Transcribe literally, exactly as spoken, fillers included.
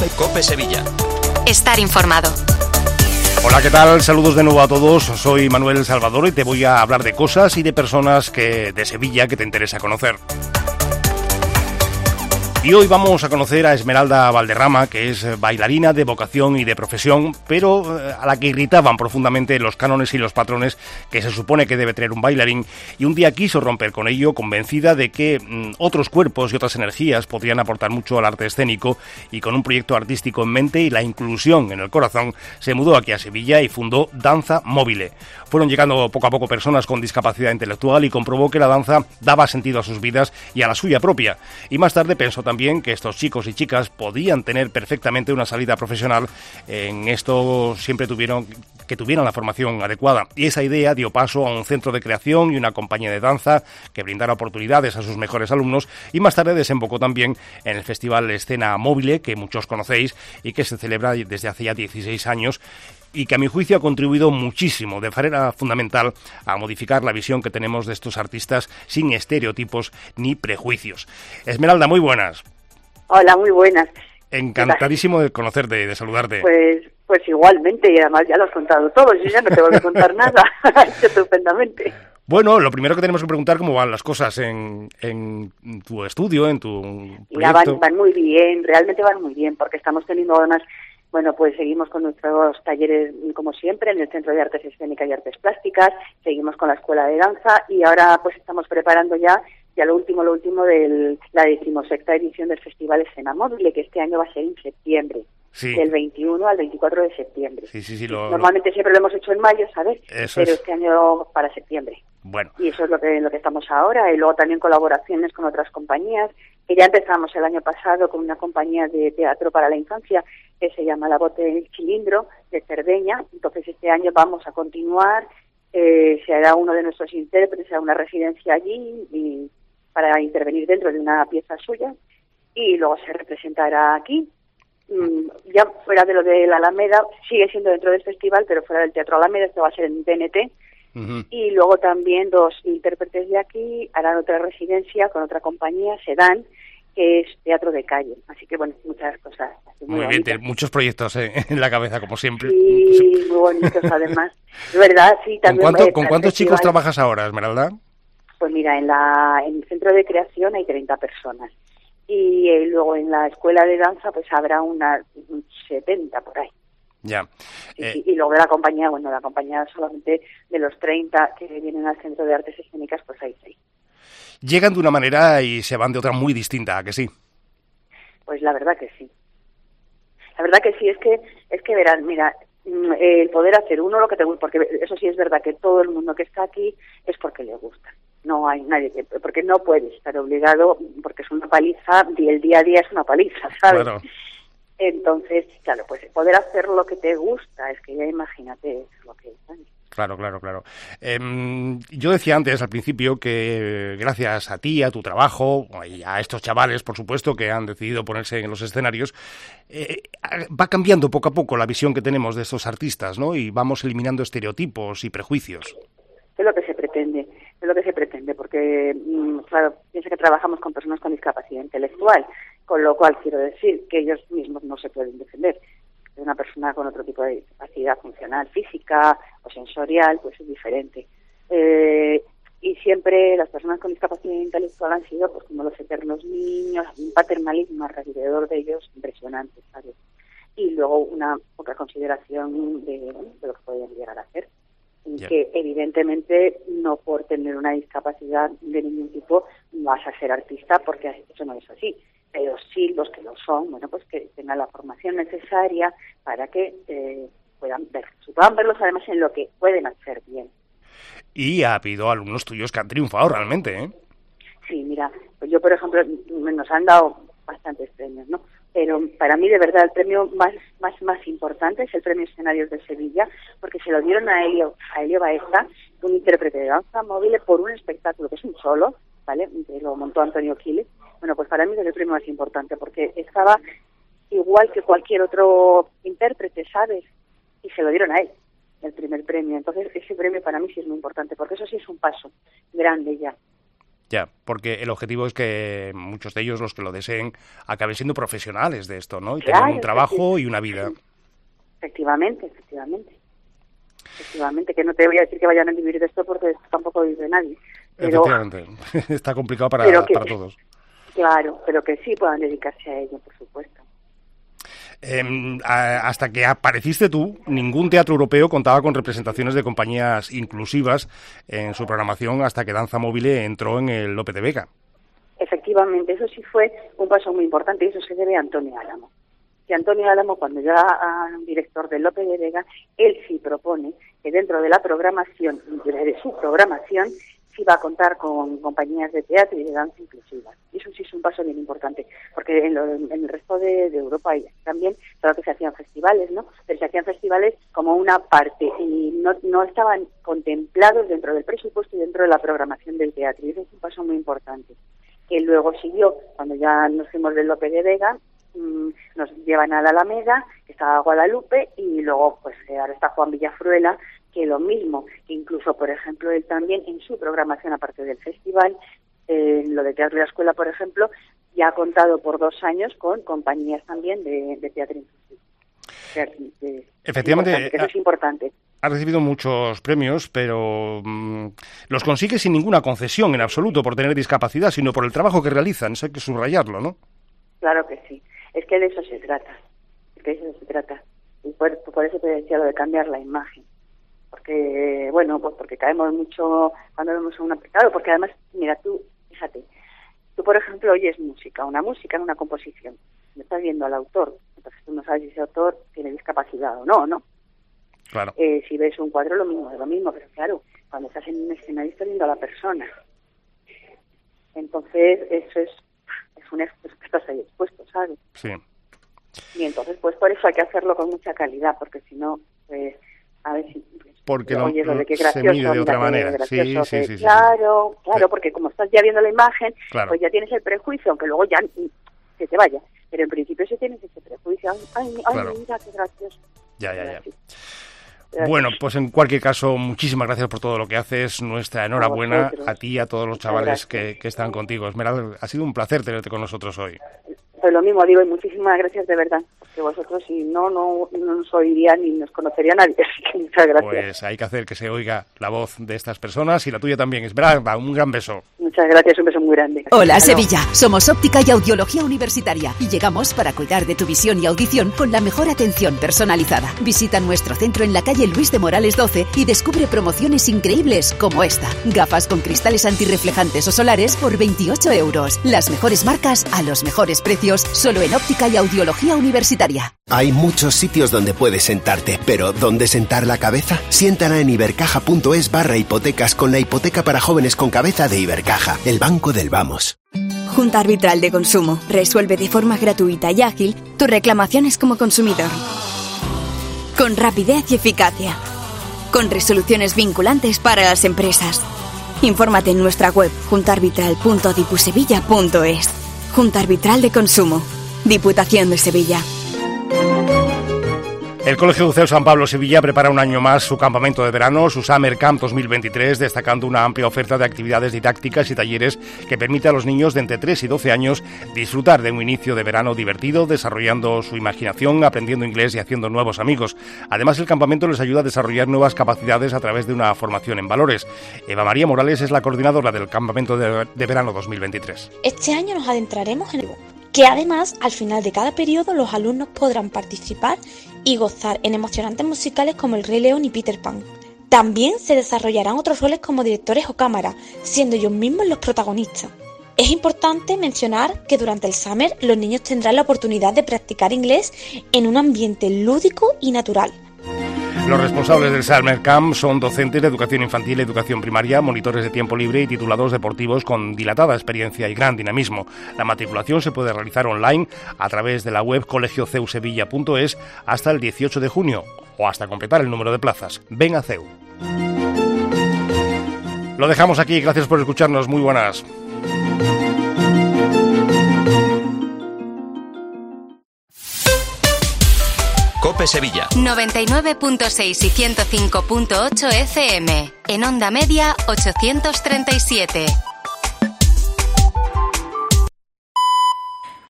COPE Sevilla. Estar informado. Hola, ¿qué tal? Saludos de nuevo a todos. Soy Manuel Salvador y te voy a hablar de cosas y de personas que de Sevilla que te interesa conocer. Y hoy vamos a conocer a Esmeralda Valderrama, que es bailarina de vocación y de profesión, pero a la que irritaban profundamente los cánones y los patrones que se supone que debe tener un bailarín, y un día quiso romper con ello, convencida de que mmm, otros cuerpos y otras energías podrían aportar mucho al arte escénico, y con un proyecto artístico en mente y la inclusión en el corazón, se mudó aquí a Sevilla y fundó Danza Móvile. Fueron llegando poco a poco personas con discapacidad intelectual y comprobó que la danza daba sentido a sus vidas y a la suya propia, y más tarde pensó también También que estos chicos y chicas podían tener perfectamente una salida profesional. En esto siempre tuvieron que tuvieran la formación adecuada, y esa idea dio paso a un centro de creación y una compañía de danza que brindara oportunidades a sus mejores alumnos, y más tarde desembocó también en el Festival Escena Móvile, que muchos conocéis y que se celebra desde hace ya dieciséis años, y que a mi juicio ha contribuido muchísimo, de manera fundamental, a modificar la visión que tenemos de estos artistas sin estereotipos ni prejuicios. Esmeralda, muy buenas. Hola, muy buenas. Encantadísimo de conocerte, de saludarte. Pues pues igualmente, y además ya lo has contado todo, yo ya no te voy a contar nada, estupendamente. Bueno, lo primero que tenemos que preguntar cómo van las cosas en, en tu estudio, en tu proyecto. Ya van, van muy bien, realmente van muy bien, porque estamos teniendo además, bueno, pues seguimos con nuestros talleres como siempre en el Centro de Artes Escénicas y Artes Plásticas, seguimos con la Escuela de Danza y ahora pues estamos preparando ya ya lo último, lo último de la decimosexta edición del Festival Escena Móvile, que este año va a ser en septiembre. Sí. Del veintiuno al veinticuatro de septiembre. Sí, sí, sí, lo, Normalmente lo... siempre lo hemos hecho en mayo, ¿sabes? Eso Pero es. Este año para septiembre. Bueno. Y eso es lo que lo que estamos ahora, y luego también colaboraciones con otras compañías, que ya empezamos el año pasado con una compañía de teatro para la infancia que se llama La Bote del Cilindro, de Cerdeña. Entonces este año vamos a continuar, eh, se hará uno de nuestros intérpretes a una residencia allí y para intervenir dentro de una pieza suya, y luego se representará aquí. Ya fuera de lo de la Alameda, sigue siendo dentro del festival, pero fuera del Teatro Alameda, esto va a ser en T N T. Uh-huh. Y luego también dos intérpretes de aquí harán otra residencia con otra compañía, Sedan, que es teatro de calle. Así que, bueno, muchas cosas. Muy, muy bien, muchos proyectos eh, en la cabeza, como siempre. Sí, muy bonitos además. De verdad, sí. También ¿Con, cuánto, ¿con cuántos chicos trabajas ahora, Esmeralda? Pues mira, en, la, en el centro de creación hay treinta personas. Y eh, luego en la escuela de danza pues habrá unas setenta por ahí. Ya. Eh, y, y luego de la compañía, bueno, la compañía solamente de los treinta que vienen al Centro de Artes Escénicas, pues hay seis. Llegan de una manera y se van de otra muy distinta, ¿a que sí? Pues la verdad que sí. La verdad que sí, es que, es que verán, mira, el poder hacer uno lo que te gusta, porque eso sí es verdad que todo el mundo que está aquí es porque le gusta. No hay nadie que, porque no puedes estar obligado, porque es una paliza, y el día a día es una paliza, ¿sabes? Claro. Entonces, claro, pues poder hacer lo que te gusta, es que ya imagínate lo que es. Claro, claro, claro. Eh, yo decía antes, al principio, que gracias a ti, a tu trabajo, y a estos chavales, por supuesto, que han decidido ponerse en los escenarios, eh, va cambiando poco a poco la visión que tenemos de estos artistas, ¿no? Y vamos eliminando estereotipos y prejuicios. Es lo que se pretende, es lo que se pretende, porque, claro, piensa que trabajamos con personas con discapacidad intelectual, con lo cual quiero decir que ellos mismos no se pueden defender. Una persona con otro tipo de discapacidad funcional, física o sensorial, pues es diferente. Eh, y siempre las personas con discapacidad intelectual han sido pues como los eternos niños, un paternalismo alrededor de ellos impresionante, ¿sabes? Y luego una poca consideración de, de lo que pueden llegar a hacer. Yeah. Que evidentemente no por tener una discapacidad de ningún tipo vas a ser artista, porque eso no es así. Pero sí los que lo son, bueno, pues que tengan la formación necesaria para que eh, puedan ver, puedan verlos además en lo que pueden hacer bien. Y ha habido alumnos tuyos que han triunfado realmente, ¿eh? Sí, mira, pues yo por ejemplo, nos han dado bastantes premios, ¿no? Pero para mí de verdad el premio más más más importante es el Premio Escenarios de Sevilla, porque se lo dieron a Elio, a Elio Baeza, un intérprete de danza móvil, por un espectáculo que es un solo, ¿vale? Que lo montó Antonio Quiles. Bueno, pues para mí es el premio más importante, porque estaba igual que cualquier otro intérprete, ¿sabes? Y se lo dieron a él, el primer premio. Entonces ese premio para mí sí es muy importante, porque eso sí es un paso grande ya. Ya, porque el objetivo es que muchos de ellos, los que lo deseen, acaben siendo profesionales de esto, ¿no? Y claro, tengan un trabajo y una vida. Efectivamente, efectivamente. Efectivamente, que no te voy a decir que vayan a vivir de esto porque esto tampoco vive nadie. Pero, efectivamente, está complicado para, pero que, para todos. Claro, pero que sí puedan dedicarse a ello, por supuesto. Eh, a, hasta que apareciste tú, ningún teatro europeo contaba con representaciones de compañías inclusivas en su programación hasta que Danza Móvile entró en el Lope de Vega. Efectivamente, eso sí fue un paso muy importante y eso se debe a Antonio Álamo. Que Antonio Álamo, cuando ya era director del Lope de Vega, él sí propone que dentro de la programación, de su programación, sí va a contar con compañías de teatro y de danza inclusivas. Y eso sí es un paso bien importante, porque en, lo, en el resto de, de Europa y también, claro que se hacían festivales, ¿no? Pero se hacían festivales como una parte y no, no estaban contemplados dentro del presupuesto y dentro de la programación del teatro. Y eso es un paso muy importante. Que luego siguió, cuando ya nos fuimos del Lope de Vega, mmm, nos llevan a la Alameda, que estaba Guadalupe, y luego pues ahora está Juan Villafruela, que lo mismo, incluso, por ejemplo, él también en su programación, aparte del festival, eh, lo de Teatro y la Escuela, por ejemplo, ya ha contado por dos años con compañías también de, de teatro inclusivo. O sea, de, efectivamente, eso es importante. Ha recibido muchos premios, pero mmm, los consigue sin ninguna concesión en absoluto por tener discapacidad, sino por el trabajo que realizan. Eso hay que subrayarlo, ¿no? Claro que sí. Es que de eso se trata. Es que de eso se trata. Y por, por eso te decía lo de cambiar la imagen. Porque, bueno, pues porque caemos mucho cuando vemos a una... Claro, porque además, mira, tú, fíjate, tú, por ejemplo, oyes música, una música en una composición. No estás viendo al autor, entonces tú no sabes si ese autor tiene discapacidad o no, ¿no? Claro. Eh, si ves un cuadro, lo mismo, es lo mismo, pero claro, cuando estás en un escenario estás viendo a la persona. Entonces, eso es, es un expuesto, que estás ahí expuesto, ¿sabes? Sí. Y entonces, pues por eso hay que hacerlo con mucha calidad, porque si no, pues, a ver si... Porque lo, lo, lo de que se mide de otra manera. Sí, sí, sí, sí, claro, sí. claro, porque como estás ya viendo la imagen, claro. pues ya tienes el prejuicio, aunque luego ya se te vaya. Pero en principio sí tienes ese prejuicio. Ay, ay, claro. ay mira, qué gracioso. Ya, ya, ya. Bueno, pues en cualquier caso, muchísimas gracias por todo lo que haces. Nuestra enhorabuena a, a ti y a todos los chavales que, que están contigo. Esmeralda, ha sido un placer tenerte con nosotros hoy. Pues lo mismo digo, y muchísimas gracias de verdad, porque vosotros si no, no, no nos oiría ni nos conocería nadie, así que muchas gracias. Pues hay que hacer que se oiga la voz de estas personas y la tuya también. Esmeralda, un gran beso. Muchas gracias, un beso muy grande. Hola, Sevilla. Somos Óptica y Audiología Universitaria y llegamos para cuidar de tu visión y audición con la mejor atención personalizada. Visita nuestro centro en la calle Luis de Morales doce y descubre promociones increíbles como esta. Gafas con cristales antirreflejantes o solares por veintiocho euros. Las mejores marcas a los mejores precios, solo en Óptica y Audiología Universitaria. Hay muchos sitios donde puedes sentarte, pero ¿dónde sentar la cabeza? Siéntala en ibercaja.es barra hipotecas con la hipoteca para jóvenes con cabeza de Ibercaja, el banco del vamos. Junta Arbitral de Consumo. Resuelve de forma gratuita y ágil tus reclamaciones como consumidor. Con rapidez y eficacia. Con resoluciones vinculantes para las empresas. Infórmate en nuestra web junta arbitral punto dipusevilla punto es. Junta Arbitral de Consumo. Diputación de Sevilla. El Colegio Buceo San Pablo Sevilla prepara un año más su campamento de verano, su Summer Camp dos mil veintitrés, destacando una amplia oferta de actividades didácticas y talleres que permite a los niños de entre tres y doce años disfrutar de un inicio de verano divertido, desarrollando su imaginación, aprendiendo inglés y haciendo nuevos amigos. Además, el campamento les ayuda a desarrollar nuevas capacidades a través de una formación en valores. Eva María Morales es la coordinadora del campamento de, de verano dos mil veintitrés. Este año nos adentraremos en el que además al final de cada periodo los alumnos podrán participar y gozar en emocionantes musicales como El Rey León y Peter Pan. También se desarrollarán otros roles como directores o cámaras, siendo ellos mismos los protagonistas. Es importante mencionar que durante el Summer los niños tendrán la oportunidad de practicar inglés en un ambiente lúdico y natural. Los responsables del Summer Camp son docentes de educación infantil y educación primaria, monitores de tiempo libre y titulados deportivos con dilatada experiencia y gran dinamismo. La matriculación se puede realizar online a través de la web colegio ceu sevilla punto es hasta el dieciocho de junio o hasta completar el número de plazas. Ven a CEU. Lo dejamos aquí, gracias por escucharnos, muy buenas. COPE Sevilla noventa y nueve punto seis y ciento cinco punto ocho F M. En onda media ochocientos treinta y siete.